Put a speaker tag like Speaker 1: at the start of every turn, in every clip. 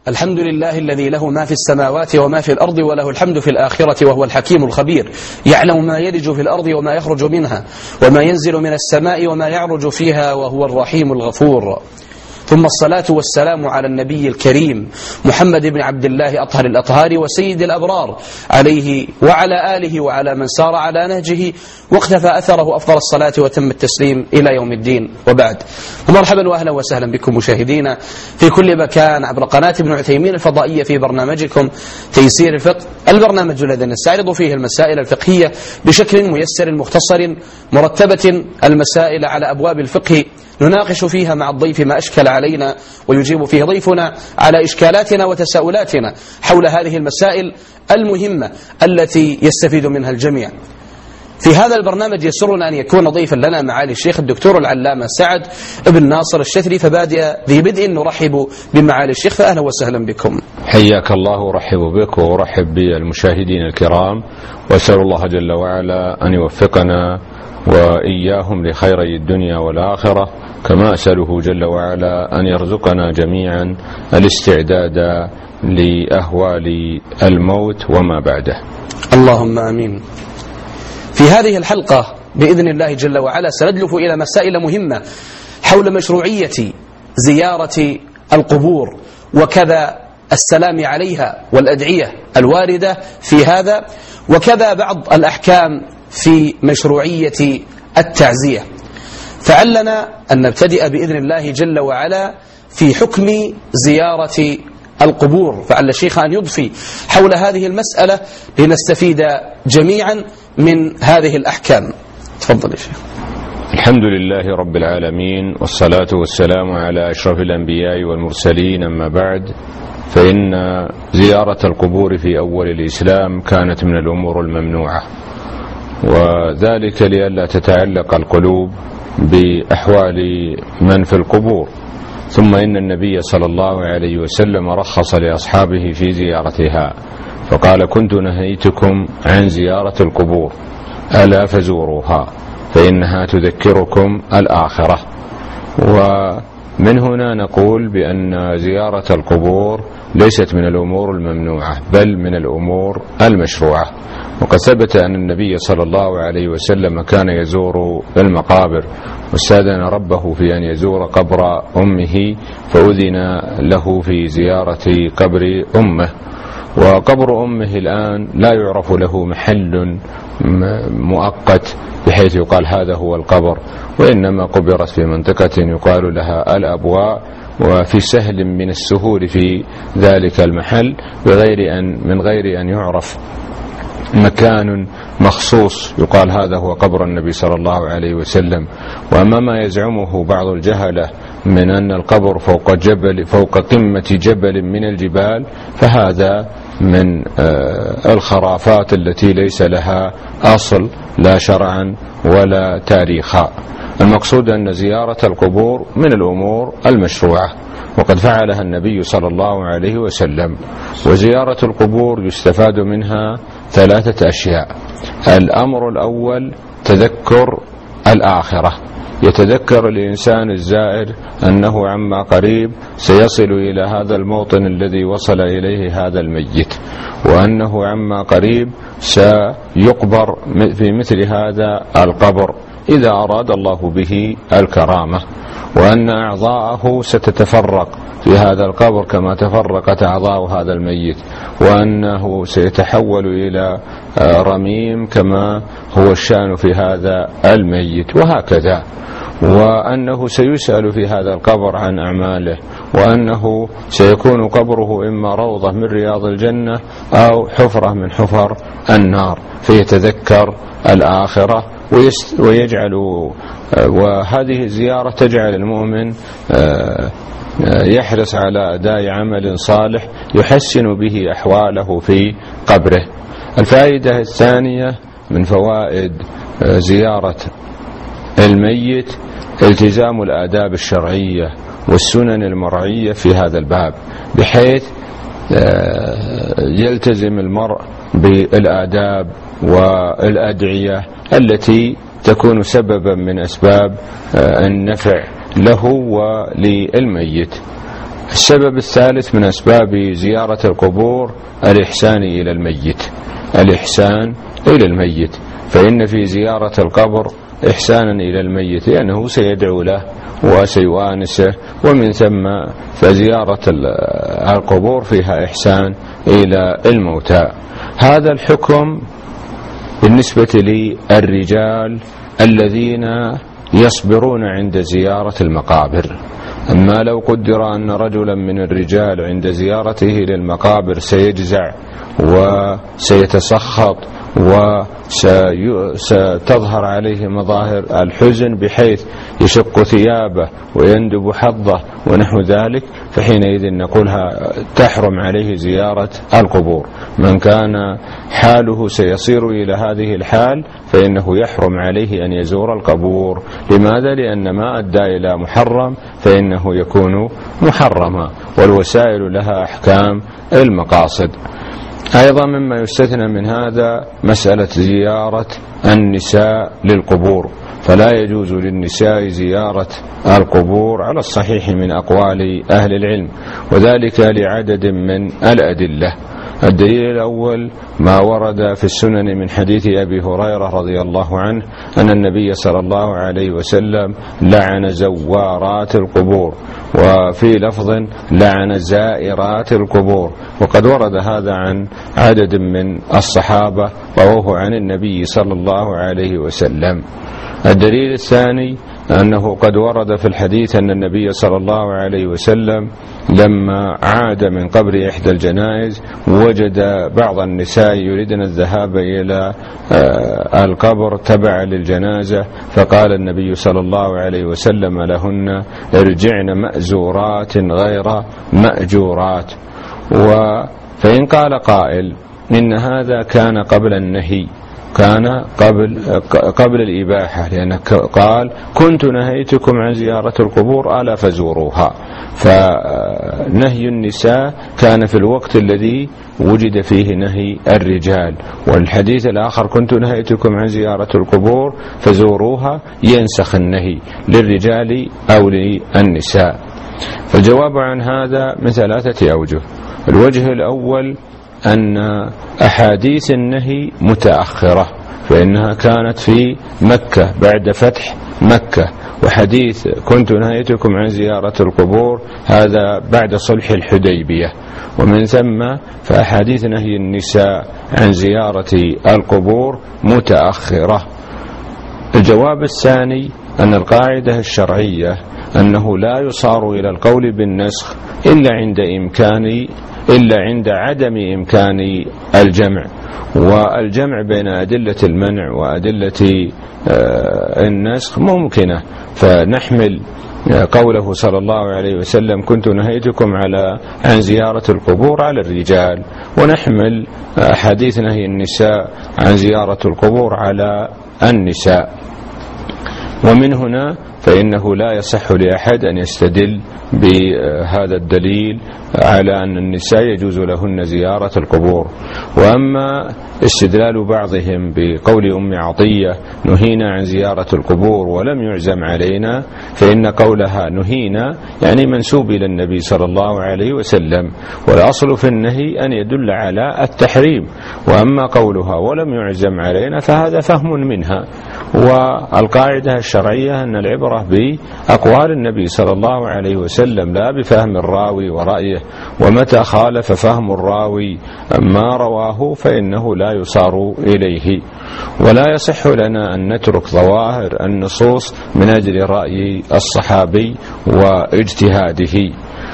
Speaker 1: الحمد لله الذي له ما في السماوات وما في الأرض وله الحمد في الآخرة وهو الحكيم الخبير، يعلم ما يلج في الأرض وما يخرج منها وما ينزل من السماء وما يعرج فيها وهو الرحيم الغفور. ثم الصلاة والسلام على النبي الكريم محمد بن عبد الله أطهر الأطهار وسيد الأبرار، عليه وعلى آله وعلى من سار على نهجه واقتفى أثره أفضل الصلاة وتم التسليم إلى يوم الدين، وبعد. ومرحبا وأهلا وسهلا بكم مشاهدينا في كل مكان عبر قناة ابن عثيمين الفضائية في برنامجكم تيسير الفقه، البرنامج الذي نستعرض فيه المسائل الفقهية بشكل ميسر مختصر، مرتبة المسائل على أبواب الفقه، نناقش فيها مع الضيف ما أشكل علينا ويجيب فيه ضيفنا على إشكالاتنا وتساؤلاتنا حول هذه المسائل المهمة التي يستفيد منها الجميع. في هذا البرنامج يسرنا أن يكون ضيفا لنا معالي الشيخ الدكتور العلامة سعد بن ناصر الشثري، فبادئ ذي بدء نرحب بمعالي الشيخ، فأهلا وسهلا بكم.
Speaker 2: حياك الله ورحب بك ورحب بالمشاهدين الكرام، وأسأل الله جل وعلا أن يوفقنا وإياهم لخيري الدنيا والآخرة، كما أسأله جل وعلا أن يرزقنا جميعا الاستعداد لأهوال الموت وما بعده.
Speaker 1: اللهم آمين. في هذه الحلقة بإذن الله جل وعلا سندلف إلى مسائل مهمة حول مشروعية زيارة القبور وكذا السلام عليها والأدعية الواردة في هذا، وكذا بعض الأحكام في مشروعية التعزية. فعلنا أن نبتدئ بإذن الله جل وعلا في حكم زيارة القبور، فعل الشيخ أن يضفي حول هذه المسألة لنستفيد جميعا من هذه الأحكام. تفضل يا شيخ.
Speaker 2: الحمد لله رب العالمين، والصلاة والسلام على أشرف الأنبياء والمرسلين، أما بعد، فإن زيارة القبور في أول الإسلام كانت من الأمور الممنوعة، وذلك لئلا تتعلق القلوب بأحوال من في القبور. ثم إن النبي صلى الله عليه وسلم رخص لأصحابه في زيارتها، فقال: كنت نهيتكم عن زيارة القبور ألا فزوروها فإنها تذكركم الآخرة. ومن هنا نقول بأن زيارة القبور ليست من الأمور الممنوعة، بل من الأمور المشروعة. وقد ثبت أن النبي صلى الله عليه وسلم كان يزور المقابر، واستأذن ربه في أن يزور قبر أمه فأذن له في زيارة قبر أمه. وقبر أمه الآن لا يعرف له محل مؤقت بحيث يقال هذا هو القبر، وإنما قبرت في منطقة يقال لها الأبواء، وفي سهل من السهول في ذلك المحل من غير أن يعرف مكان مخصوص يقال هذا هو قبر النبي صلى الله عليه وسلم. وأما ما يزعمه بعض الجهلة من أن القبر فوق قمة جبل من الجبال، فهذا من الخرافات التي ليس لها أصل لا شرعا ولا تاريخا. المقصود أن زيارة القبور من الأمور المشروعة، وقد فعلها النبي صلى الله عليه وسلم. وزيارة القبور يستفاد منها 3 أشياء. الأمر الأول تذكر الآخرة، يتذكر الإنسان الزائر أنه عما قريب سيصل إلى هذا الموطن الذي وصل إليه هذا الميت، وأنه عما قريب سيقبر في مثل هذا القبر إذا أراد الله به الكرامة، وأن أعضاءه ستتفرق في هذا القبر كما تفرقت أعضاء هذا الميت، وأنه سيتحول إلى رميم كما هو الشأن في هذا الميت، وهكذا. وأنه سيسأل في هذا القبر عن أعماله، وأنه سيكون قبره إما روضة من رياض الجنة أو حفرة من حفر النار، فيتذكر الآخرة ويجعل. وهذه الزيارة تجعل المؤمن يحرص على أداء عمل صالح يحسن به أحواله في قبره. الفائدة الثانية من فوائد زيارة الميت التزام الآداب الشرعية والسنن المرعية في هذا الباب، بحيث يلتزم المرء بالآداب والأدعية التي تكون سببا من أسباب النفع له وللميت. السبب الثالث من أسباب زيارة القبور الإحسان إلى الميت، الإحسان إلى الميت، فإن في زيارة القبر إحسانا إلى الميت لأنه سيدعو له وسيوانسه، ومن ثم فزيارة القبور فيها إحسان إلى الموتى. هذا الحكم بالنسبة للرجال الذين يصبرون عند زيارة المقابر. أما لو قدر أن رجلا من الرجال عند زيارته للمقابر سيجزع وسيتسخط وستظهر عليه مظاهر الحزن بحيث يشق ثيابه ويندب حظه ونحو ذلك، فحينئذ نقولها تحرم عليه زيارة القبور. من كان حاله سيصير إلى هذه الحال فإنه يحرم عليه أن يزور القبور. لماذا؟ لأن ما أدى إلى محرم فإنه يكون محرما، والوسائل لها أحكام المقاصد. أيضا مما يستثنى من هذا مسألة زيارة النساء للقبور، فلا يجوز للنساء زيارة القبور على الصحيح من أقوال أهل العلم، وذلك لعدد من الأدلة. الدليل الأول ما ورد في السنن من حديث أبي هريرة رضي الله عنه أن النبي صلى الله عليه وسلم لعن زوارات القبور، وفي لفظ لعن زائرات القبور، وقد ورد هذا عن عدد من الصحابة رووه عن النبي صلى الله عليه وسلم. الدليل الثاني أنه قد ورد في الحديث أن النبي صلى الله عليه وسلم لما عاد من قبر إحدى الجنائز وجد بعض النساء يريدن الذهاب إلى القبر تبعا للجنازة، فقال النبي صلى الله عليه وسلم لهن ارجعن مأزورات غير مأجورات. فإن قال قائل إن هذا كان قبل النهي، كان قبل الإباحة، لأنه قال كنت نهيتكم عن زيارة القبور ألا فزوروها، فنهي النساء كان في الوقت الذي وجد فيه نهي الرجال، والحديث الآخر كنت نهيتكم عن زيارة القبور فزوروها ينسخ النهي للرجال أو للنساء. فالجواب عن هذا من ثلاثة أوجه. الوجه الأول أن أحاديث النهي متأخرة، فإنها كانت في مكة بعد فتح مكة، وحديث كنت نهيتكم عن زيارة القبور هذا بعد صلح الحديبية، ومن ثم فأحاديث نهي النساء عن زيارة القبور متأخرة. الجواب الثاني أن القاعدة الشرعية أنه لا يصار إلى القول بالنسخ إلا عند عدم إمكان الجمع، والجمع بين أدلة المنع وأدلة النسخ ممكنة، فنحمل قوله صلى الله عليه وسلم كنت نهيتكم عن زيارة القبور على الرجال، ونحمل حديث نهي النساء عن زيارة القبور على النساء. ومن هنا فإنه لا يصح لأحد أن يستدل بهذا الدليل على أن النساء يجوز لهن زيارة القبور. وأما استدلال بعضهم بقول أم عطية نهينا عن زيارة القبور ولم يعزم علينا، فإن قولها نهينا يعني منسوب إلى النبي صلى الله عليه وسلم، والأصل في النهي أن يدل على التحريم، وأما قولها ولم يعزم علينا فهذا فهم منها. والقاعدة الشرعية أن العبرة بأقوال النبي صلى الله عليه وسلم لا بفهم الراوي ورأيه، ومتى خالف فهم الراوي ما رواه فإنه لا يصار إليه. ولا يصح لنا أن نترك ظواهر النصوص من أجل رأي الصحابي واجتهاده.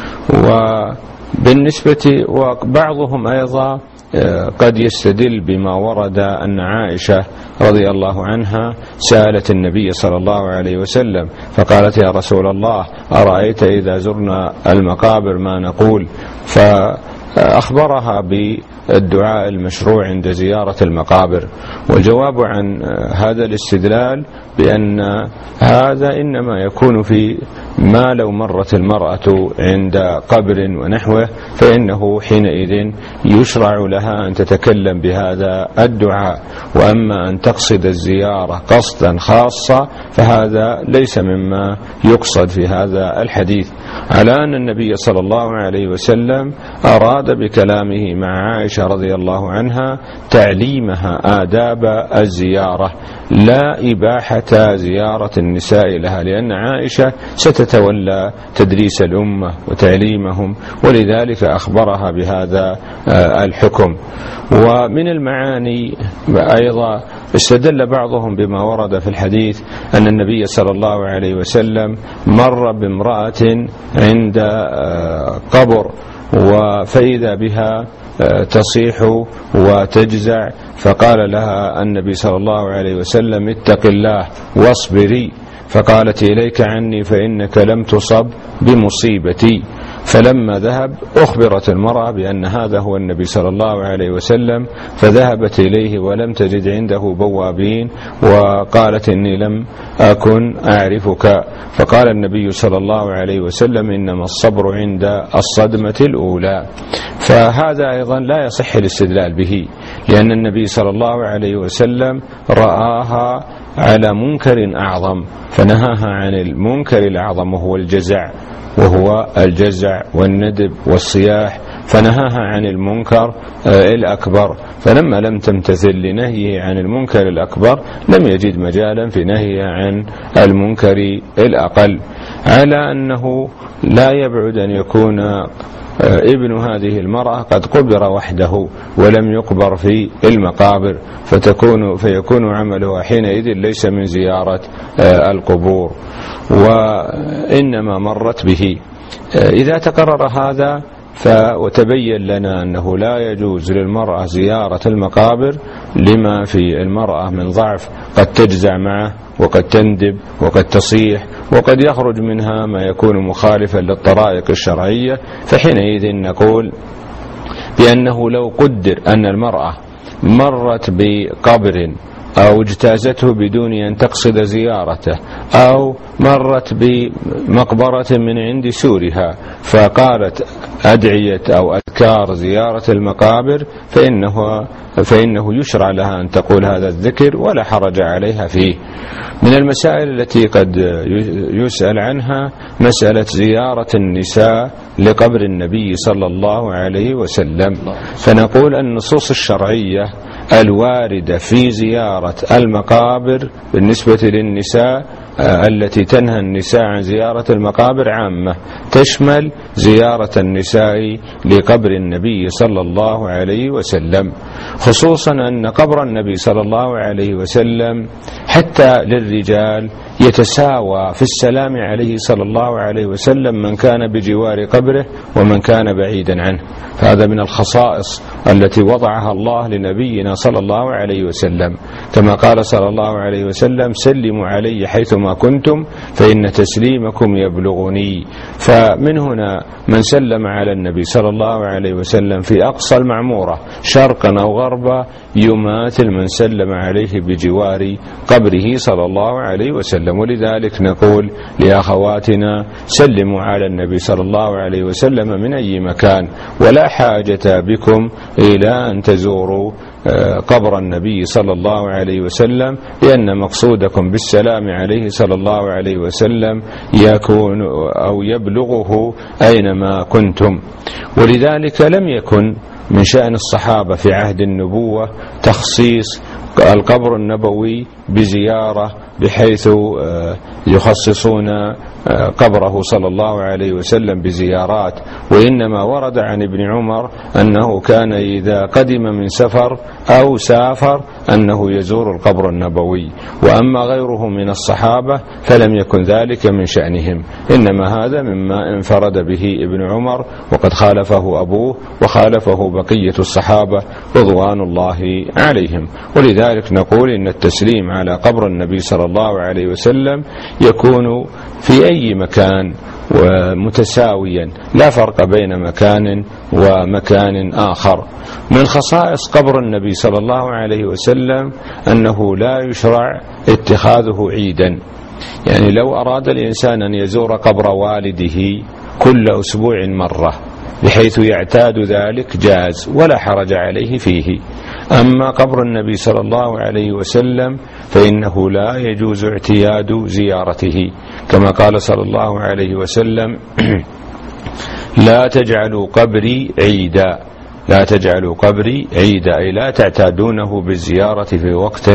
Speaker 2: وبالنسبة وبعضهم أيضا قد يستدل بما ورد أن عائشة رضي الله عنها سألت النبي صلى الله عليه وسلم فقالت يا رسول الله أرأيت إذا زرنا المقابر ما نقول؟ أخبرها بالدعاء المشروع عند زيارة المقابر. والجواب عن هذا الاستدلال بأن هذا إنما يكون في ما لو مرت المرأة عند قبر ونحوه، فإنه حينئذ يشرع لها أن تتكلم بهذا الدعاء. وأما أن تقصد الزيارة قصدا خاصة فهذا ليس مما يقصد في هذا الحديث، على أن النبي صلى الله عليه وسلم أراد بكلامه مع عائشة رضي الله عنها تعليمها آداب الزيارة، لا إباحة زيارة النساء لها، لأن عائشة ستتولى تدريس الأمة وتعليمهم، ولذلك أخبرها بهذا الحكم. ومن المعاني أيضا استدل بعضهم بما ورد في الحديث أن النبي صلى الله عليه وسلم مر بامرأة عند قبر فإذا بها تصيح وتجزع، فقال لها النبي صلى الله عليه وسلم اتق الله واصبري، فقالت إليك عني فإنك لم تصب بمصيبتي. فلما ذهب أخبرت المرأة بأن هذا هو النبي صلى الله عليه وسلم، فذهبت إليه ولم تجد عنده بوابين، وقالت إني لم أكن أعرفك، فقال النبي صلى الله عليه وسلم إنما الصبر عند الصدمة الأولى. فهذا أيضا لا يصح الاستدلال به، لأن النبي صلى الله عليه وسلم رآها على منكر أعظم فنهاها عن المنكر الأعظم وهو الجزع والندب والصياح، فنهاها عن المنكر الأكبر. فلما لم تمتثل لنهيه عن المنكر الأكبر لم يجد مجالا في نهيه عن المنكر الأقل، على أنه لا يبعد أن يكون ابن هذه المرأة قد قبر وحده ولم يقبر في المقابر، فيكون عملها حينئذ ليس من زيارة القبور، وإنما مرت به. إذا تقرر هذا وتبين لنا أنه لا يجوز للمرأة زيارة المقابر لما في المرأة من ضعف، قد تجزع معه وقد تندب وقد تصيح وقد يخرج منها ما يكون مخالفا للطرائق الشرعية، فحينئذ نقول بأنه لو قدر أن المرأة مرت بقبر أو اجتازته بدون أن تقصد زيارته، أو مرت بمقبرة من عند سورها فقالت أدعية أو أذكار زيارة المقابر، فإنه يشرع لها أن تقول هذا الذكر ولا حرج عليها فيه. من المسائل التي قد يسأل عنها مسألة زيارة النساء لقبر النبي صلى الله عليه وسلم، فنقول النصوص الشرعية الواردة في زيارة المقابر بالنسبة للنساء التي تنهى النساء عن زيارة المقابر عامة، تشمل زيارة النساء لقبر النبي صلى الله عليه وسلم، خصوصا أن قبر النبي صلى الله عليه وسلم حتى للرجال يتساوى في السلام عليه صلى الله عليه وسلم من كان بجوار قبره ومن كان بعيدا عنه. فهذا من الخصائص التي وضعها الله لنبينا صلى الله عليه وسلم، كما قال صلى الله عليه وسلم سلموا علي حيثما كنتم فإن تسليمكم يبلغني. فمن هنا من سلم على النبي صلى الله عليه وسلم في أقصى المعمورة شرقا أو غربا يماثل من سلم عليه بجوار قبره صلى الله عليه وسلم. ولذلك نقول لأخواتنا سلموا على النبي صلى الله عليه وسلم من أي مكان، ولا حاجة بكم إلى أن تزوروا قبر النبي صلى الله عليه وسلم، لأن مقصودكم بالسلام عليه صلى الله عليه وسلم يكون أو يبلغه أينما كنتم. ولذلك لم يكن من شأن الصحابة في عهد النبوة تخصيص القبر النبوي بزيارة بحيث يخصصون قبره صلى الله عليه وسلم بزيارات، وإنما ورد عن ابن عمر أنه كان إذا قدم من سفر أو سافر أنه يزور القبر النبوي، وأما غيره من الصحابة فلم يكن ذلك من شأنهم، إنما هذا مما انفرد به ابن عمر، وقد خالفه أبوه وخالفه بقية الصحابة رضوان الله عليهم. ولذلك نقول إن التسليم على قبر النبي صلى الله عليه وسلم يكون في أي مكان، ومتساويا، لا فرق بين مكان ومكان آخر. من خصائص قبر النبي صلى الله عليه وسلم أنه لا يشرع اتخاذه عيدا، يعني لو أراد الإنسان أن يزور قبر والده كل أسبوع مرة بحيث يعتاد ذلك جاز ولا حرج عليه فيه. أما قبر النبي صلى الله عليه وسلم فإنه لا يجوز اعتياد زيارته، كما قال صلى الله عليه وسلم: لا تجعلوا قبري عيدا، لا تجعلوا قبري عيدا، أي لا تعتادونه بالزيارة في وقت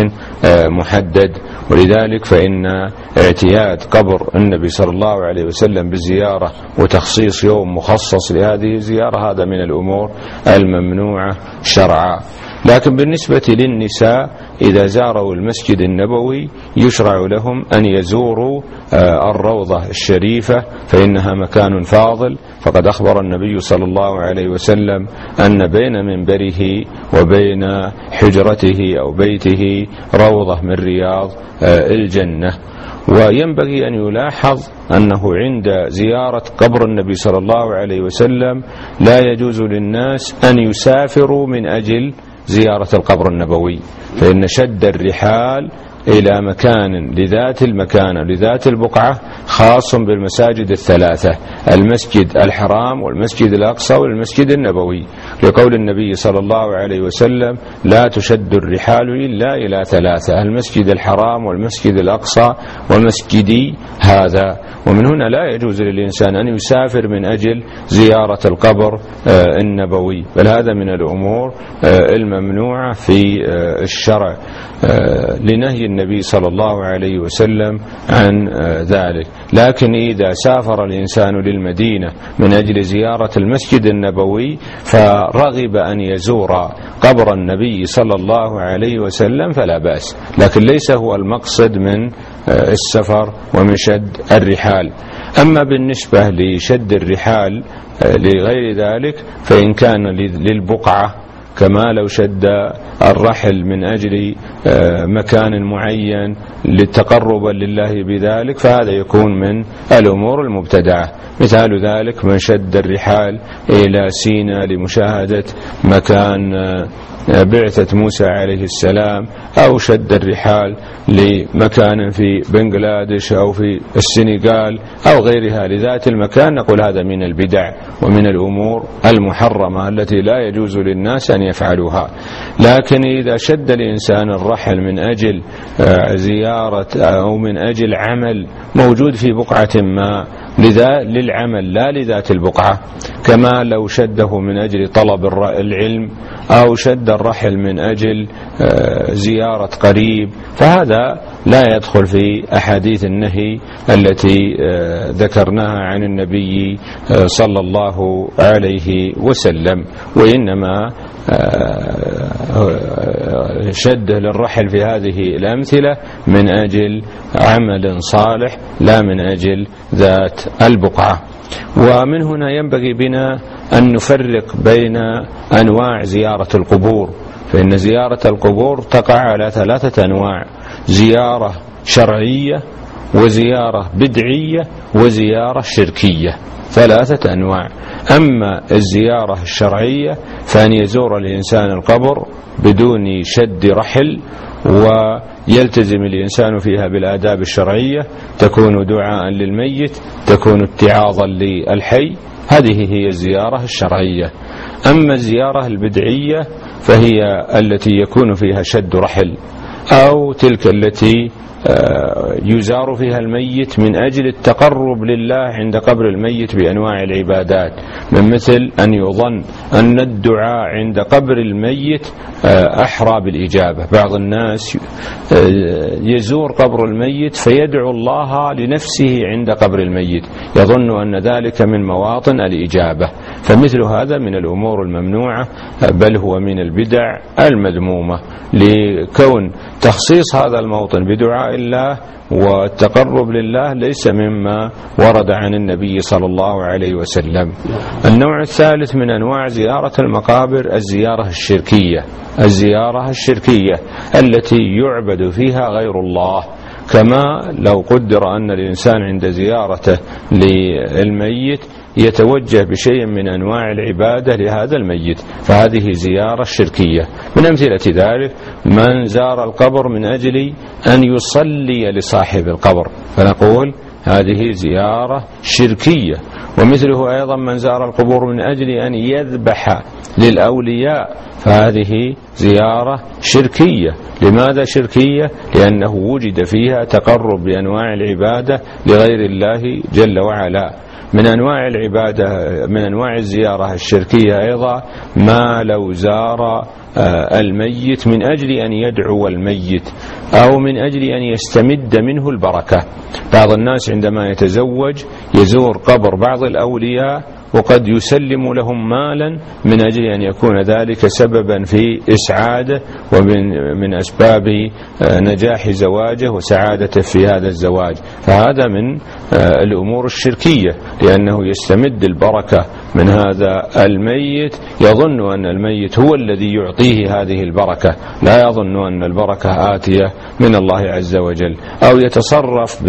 Speaker 2: محدد. ولذلك فإن اعتياد قبر النبي صلى الله عليه وسلم بالزيارة وتخصيص يوم مخصص لهذه الزيارة هذا من الأمور الممنوعة شرعا. لكن بالنسبة للنساء إذا زاروا المسجد النبوي يشرع لهم أن يزوروا الروضة الشريفة، فإنها مكان فاضل. فقد أخبر النبي صلى الله عليه وسلم أن بين منبره وبين حجرته أو بيته روضة من رياض الجنة. وينبغي أن يلاحظ أنه عند زيارة قبر النبي صلى الله عليه وسلم لا يجوز للناس أن يسافروا من أجل زيارة القبر النبوي، فإن شد الرحال إلى مكان لذات المكان لذات البقعة خاص بالمساجد الثلاثة: المسجد الحرام والمسجد الأقصى والمسجد النبوي، لقول النبي صلى الله عليه وسلم: لا تشد الرحال إلا إلى ثلاثة: المسجد الحرام والمسجد الأقصى ومسجدي هذا. ومن هنا لا يجوز للإنسان أن يسافر من أجل زيارة القبر النبوي، بل هذا من الأمور الممنوعة في الشرع لنهي النبي صلى الله عليه وسلم عن ذلك. لكن إذا سافر الإنسان للمدينة من أجل زيارة المسجد النبوي فرغب أن يزور قبر النبي صلى الله عليه وسلم فلا بأس، لكن ليس هو المقصد من السفر ومن شد الرحال. أما بالنسبة لشد الرحال لغير ذلك فإن كان للبقعة، كما لو شد الرحل من أجل مكان معين للتقرب لله بذلك، فهذا يكون من الأمور المبتدعة. مثال ذلك من شد الرحال إلى سيناء لمشاهدة مكان بعثة موسى عليه السلام، أو شد الرحال لمكان في بنغلاديش أو في السنغال أو غيرها لذات المكان، نقول هذا من البدع ومن الأمور المحرمة التي لا يجوز للناس أن يفعلوها. لكن إذا شد الإنسان الرحل من أجل زيارة أو من أجل عمل موجود في بقعة ما للعمل لا لذات البقعة، كما لو شده من أجل طلب العلم أو شد الرحل من أجل زيارة قريب، فهذا لا يدخل في أحاديث النهي التي ذكرناها عن النبي صلى الله عليه وسلم. وإنما شده للرحل في هذه الأمثلة من أجل عمل صالح لا من أجل ذات البقعة. ومن هنا ينبغي بنا أن نفرق بين أنواع زيارة القبور، فإن زيارة القبور تقع على ثلاثة أنواع: زيارة شرعية وزيارة بدعية وزيارة شركية، ثلاثة أنواع. أما الزيارة الشرعية فأن يزور الإنسان القبر بدون شد رحل ويلتزم الإنسان فيها بالآداب الشرعية، تكون دعاء للميت، تكون اتعاظا للحي، هذه هي الزيارة الشرعية. أما الزيارة البدعية فهي التي يكون فيها شد رحل، أو تلك التي يزار فيها الميت من أجل التقرب لله عند قبر الميت بأنواع العبادات، من مثل أن يظن أن الدعاء عند قبر الميت أحرى بالإجابة. بعض الناس يزور قبر الميت فيدعو الله لنفسه عند قبر الميت، يظن أن ذلك من مواطن الإجابة، فمثل هذا من الأمور الممنوعة، بل هو من البدع المذمومة، لكون تخصيص هذا الموطن بدعاء الله والتقرب لله ليس مما ورد عن النبي صلى الله عليه وسلم. النوع الثالث من أنواع زيارة المقابر الزيارة الشركية، الزيارة الشركية التي يعبد فيها غير الله، كما لو قدر أن الإنسان عند زيارته للميت يتوجه بشيء من أنواع العبادة لهذا الميت، فهذه زيارة شركية. من أمثلة ذلك من زار القبر من أجل أن يصلي لصاحب القبر، فنقول هذه زيارة شركية. ومثله أيضا من زار القبور من أجل أن يذبح للأولياء، فهذه زيارة شركية. لماذا شركية؟ لأنه وجد فيها تقرب بأنواع العبادة لغير الله جل وعلا. من أنواع العبادة، من أنواع الزيارة الشركية أيضا ما لو زار الميت من أجل أن يدعو الميت أو من أجل أن يستمد منه البركة. بعض الناس عندما يتزوج يزور قبر بعض الأولياء وقد يسلم لهم مالا من أجل أن يكون ذلك سببا في إسعاده ومن أسباب نجاح زواجه وسعادته في هذا الزواج، فهذا من الأمور الشركية، لأنه يستمد البركة من هذا الميت، يظن أن الميت هو الذي يعطيه هذه البركة، لا يظن أن البركة آتية من الله عز وجل، أو يتصرف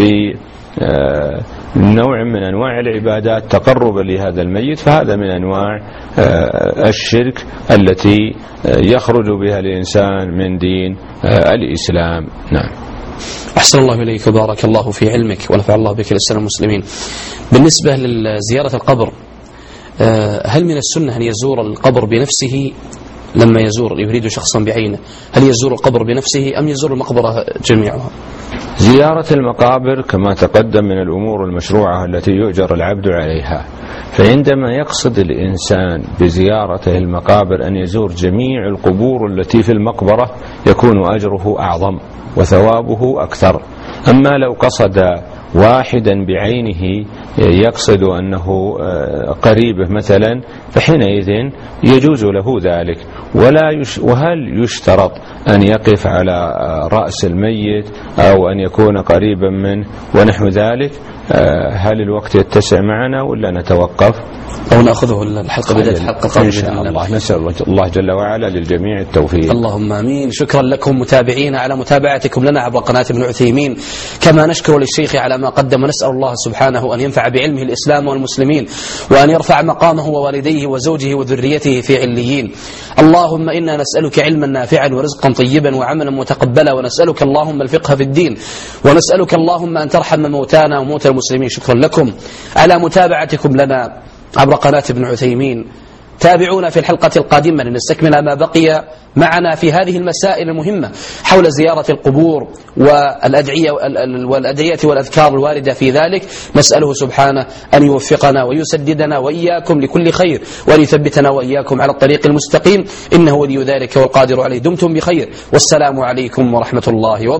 Speaker 2: نوع من أنواع العبادات تقربا لهذا الميت، فهذا من أنواع الشرك التي يخرج بها الإنسان من دين الإسلام. نعم.
Speaker 1: أحسن الله إليك وبارك الله في علمك ونفع الله بك للسنة المسلمين. بالنسبة لزيارة القبر، هل من السنة أن يزور القبر بنفسه لما يريد شخصا بعينه؟ هل يزور القبر بنفسه أم يزور المقبرة جميعها؟
Speaker 2: زيارة المقابر كما تقدم من الأمور المشروعة التي يؤجر العبد عليها، فعندما يقصد الإنسان بزيارته المقابر أن يزور جميع القبور التي في المقبرة يكون أجره أعظم وثوابه أكثر. أما لو قصد واحدا بعينه يقصد أنه قريبه مثلا، فحينئذ يجوز له ذلك. وهل يشترط أن يقف على رأس الميت أو أن يكون قريبا منه ونحو ذلك؟ هل الوقت يتسع معنا ولا نتوقف
Speaker 1: أو نأخذه الحلقة بداية حلقة
Speaker 2: إن شاء الله؟ نسأل الله جل وعلا للجميع التوفيق.
Speaker 1: اللهم آمين. شكرا لكم متابعينا على متابعتكم لنا عبر قناة ابن عثيمين، كما نشكر للشيخ على ما قدم، ونسأل الله سبحانه أن ينفع بعلمه الإسلام والمسلمين، وأن يرفع مقامه ووالديه وزوجه وذريته في عليين. اللهم إنا نسألك علما نافعا ورزقا طيبا وعملا متقبلا، ونسألك اللهم الفقه في الدين، ونسألك اللهم أن ترحم موتانا وموتى المسلمين. شكرا لكم على متابعتكم لنا عبر قناة ابن عثيمين. تابعونا في الحلقة القادمة لنستكمل ما بقي معنا في هذه المسائل المهمة حول زيارة القبور والأدعية والأذكار الواردة في ذلك. نسأله سبحانه أن يوفقنا ويسددنا وإياكم لكل خير، وأن يثبتنا وإياكم على الطريق المستقيم، إنه ولي ذلك والقادر عليه. دمتم بخير، والسلام عليكم ورحمة الله وبركاته.